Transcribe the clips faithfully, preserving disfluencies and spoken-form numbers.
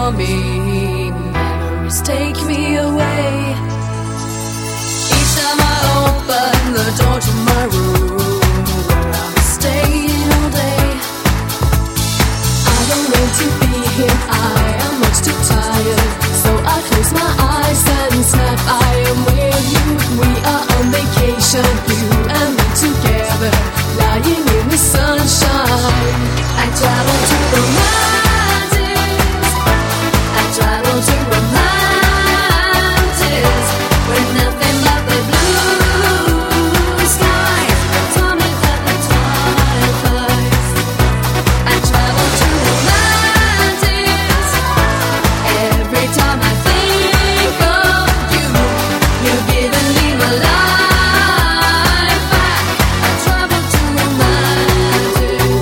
for me. Memories take me away. Each time I open the door to my room, where I'm staying all day, I don't want to be here, I am much too tired. So I close my eyes and snap, I am with you. We are on vacation, you and me together, lying in the sunshine. I travel to romantics, I travel to romantics, where nothing but the blue skies. Tell me that the time flies. I travel to romantics, every time I think of you, you've given me my life back. I travel to romantics.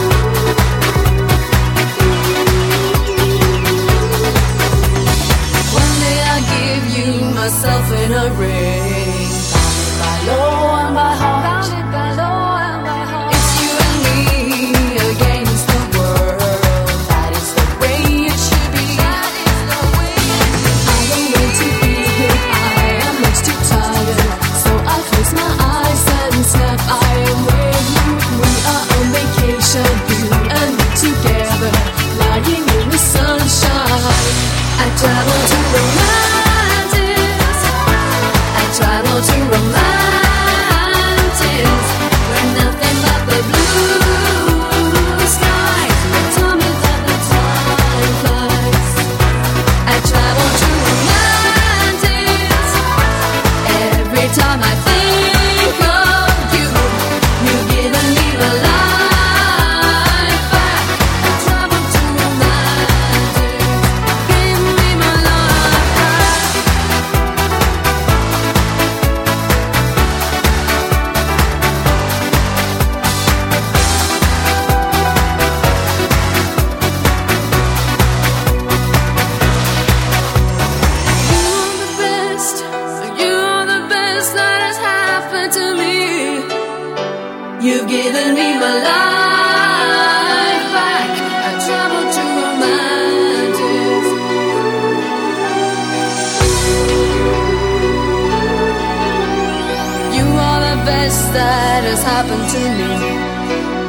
One day I give you myself in a ring, bounded by law and by heart. It's you and me against the world. That is the way it should be. I don't want to be here, I am much too tired. So I close my eyes and snap, I am with you. We are on vacation, you and me together, lying in the sunshine. I travel to romantics, I travel to romantics, where nothing but the blue skies. Tell me that the time flies. I travel to romantics, every time I think of you, you've given me my life back. I travel to romantics, give me my life back. You're the best, you're the best that has happened to me. You've given me my life back. I travel to romantics. You are the best that has happened to me.